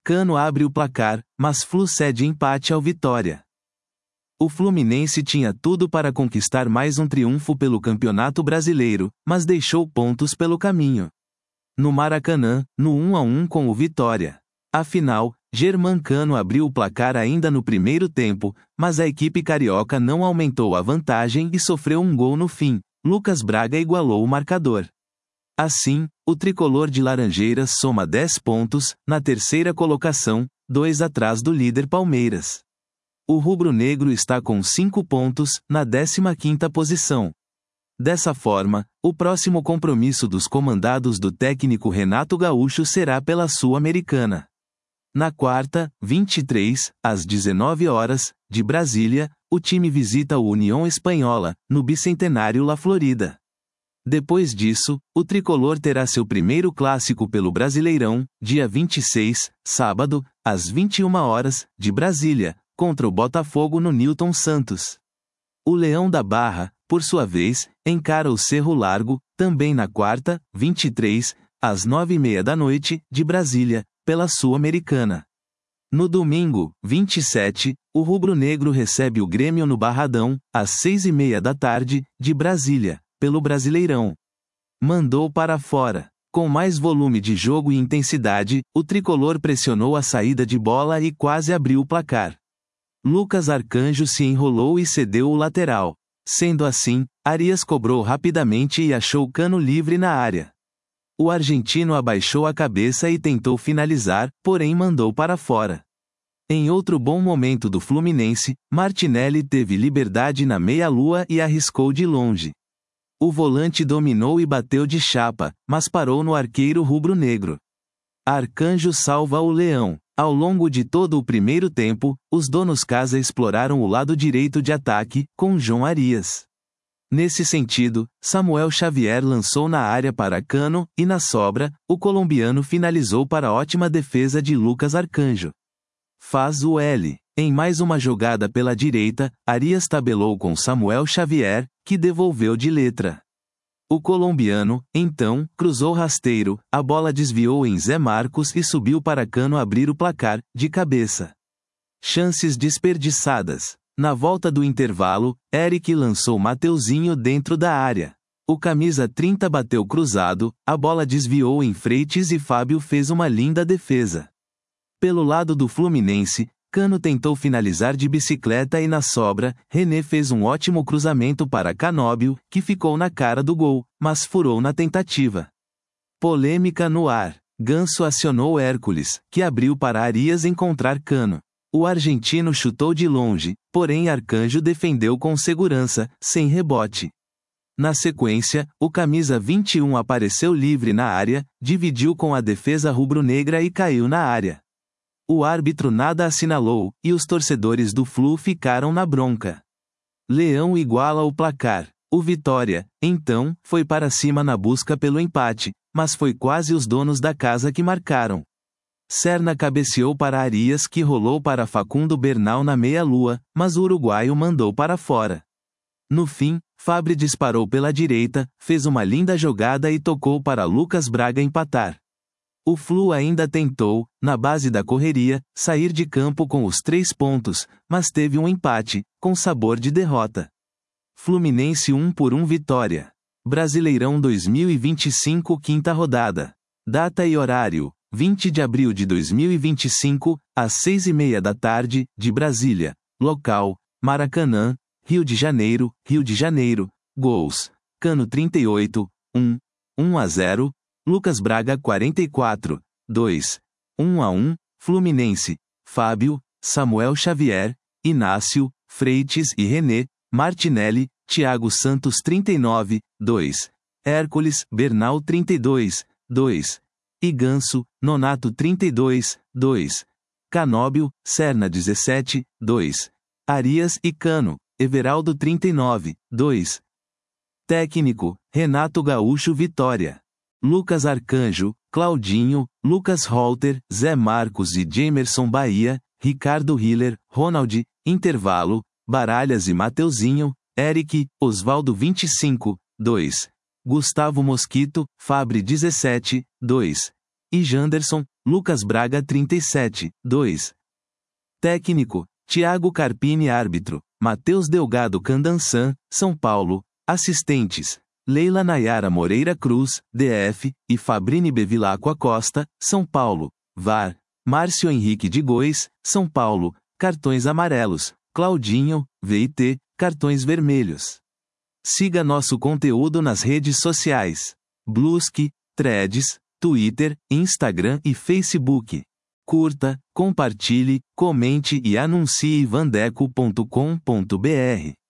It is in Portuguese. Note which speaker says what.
Speaker 1: Cano abre o placar, mas Flu cede empate ao Vitória. O Fluminense tinha tudo para conquistar mais um triunfo pelo Campeonato Brasileiro, mas deixou pontos pelo caminho. No Maracanã, no 1-1 com o Vitória. Afinal, Germancano abriu o placar ainda no primeiro tempo, mas a equipe carioca não aumentou a vantagem e sofreu um gol no fim. Lucas Braga igualou o marcador. Assim, o tricolor de Laranjeiras soma 10 pontos, na terceira colocação, 2 atrás do líder Palmeiras. O rubro-negro está com 5 pontos, na 15ª posição. Dessa forma, o próximo compromisso dos comandados do técnico Renato Gaúcho será pela Sul-Americana. Na quarta, 23, às 19 horas, de Brasília, o time visita o União Espanhola, no Bicentenário La Florida. Depois disso, o tricolor terá seu primeiro clássico pelo Brasileirão, dia 26, sábado, às 21 horas, de Brasília, contra o Botafogo no Newton Santos. O Leão da Barra, por sua vez, encara o Cerro Largo, também na quarta, 23, às 9h30 da noite, de Brasília, pela Sul-Americana. No domingo, 27, o rubro-negro recebe o Grêmio no Barradão, às 6h30 da tarde, de Brasília, pelo Brasileirão. Mandou para fora. Com mais volume de jogo e intensidade, o tricolor pressionou a saída de bola e quase abriu o placar. Lucas Arcanjo se enrolou e cedeu o lateral. Sendo assim, Arias cobrou rapidamente e achou Cano livre na área. O argentino abaixou a cabeça e tentou finalizar, porém mandou para fora. Em outro bom momento do Fluminense, Martinelli teve liberdade na meia-lua e arriscou de longe. O volante dominou e bateu de chapa, mas parou no arqueiro rubro-negro. Arcanjo salva o Leão. Ao longo de todo o primeiro tempo, os donos casa exploraram o lado direito de ataque, com João Arias. Nesse sentido, Samuel Xavier lançou na área para Cano, e na sobra, o colombiano finalizou para a ótima defesa de Lucas Arcanjo. Faz o L. Em mais uma jogada pela direita, Arias tabelou com Samuel Xavier, que devolveu de letra. O colombiano, então, cruzou rasteiro, a bola desviou em Zé Marcos e subiu para Cano abrir o placar, de cabeça. Chances desperdiçadas. Na volta do intervalo, Eric lançou Mateuzinho dentro da área. O camisa 30 bateu cruzado, a bola desviou em Freitas e Fábio fez uma linda defesa. Pelo lado do Fluminense, Cano tentou finalizar de bicicleta e na sobra, René fez um ótimo cruzamento para Canóbio, que ficou na cara do gol, mas furou na tentativa. Polêmica no ar. Ganso acionou Hércules, que abriu para Arias encontrar Cano. O argentino chutou de longe, porém Arcanjo defendeu com segurança, sem rebote. Na sequência, o camisa 21 apareceu livre na área, dividiu com a defesa rubro-negra e caiu na área. O árbitro nada assinalou, e os torcedores do Flu ficaram na bronca. Leão iguala o placar. O Vitória, então, foi para cima na busca pelo empate, mas foi quase os donos da casa que marcaram. Serna cabeceou para Arias que rolou para Facundo Bernal na meia-lua, mas o uruguaio mandou para fora. No fim, Fabri disparou pela direita, fez uma linda jogada e tocou para Lucas Braga empatar. O Flu ainda tentou, na base da correria, sair de campo com os 3 pontos, mas teve um empate, com sabor de derrota. Fluminense 1-1 Vitória. Brasileirão 2025 quinta rodada. Data e horário: 20 de abril de 2025, às 6h30 da tarde, de Brasília. Local: Maracanã, Rio de Janeiro, Rio de Janeiro. Gols: Cano 38, 1, 1-0. Lucas Braga 44, 2, 1-1, Fluminense, Fábio, Samuel Xavier, Inácio, Freitas e René, Martinelli, Thiago Santos 39, 2, Hércules, Bernal 32, 2, e Ganso, Nonato 32, 2, Canóbio, Serna 17, 2, Arias e Cano, Everaldo 39, 2. Técnico, Renato Gaúcho Vitória. Lucas Arcanjo, Claudinho, Lucas Holter, Zé Marcos e Jamerson Bahia, Ricardo Hiller, Ronald, Intervalo, Baralhas e Mateuzinho, Eric, Osvaldo 25, 2. Gustavo Mosquito, Fabri 17, 2. E Janderson, Lucas Braga 37, 2. Técnico, Thiago Carpini árbitro, Matheus Delgado Candançan, São Paulo. Assistentes, Leila Nayara Moreira Cruz, DF, e Fabrini Bevilacqua Costa, São Paulo. VAR, Márcio Henrique de Gois, São Paulo. Cartões amarelos, Claudinho, VT, cartões vermelhos. Siga nosso conteúdo nas redes sociais: Bluesky, Threads, Twitter, Instagram e Facebook. Curta, compartilhe, comente e anuncie vandeco.com.br.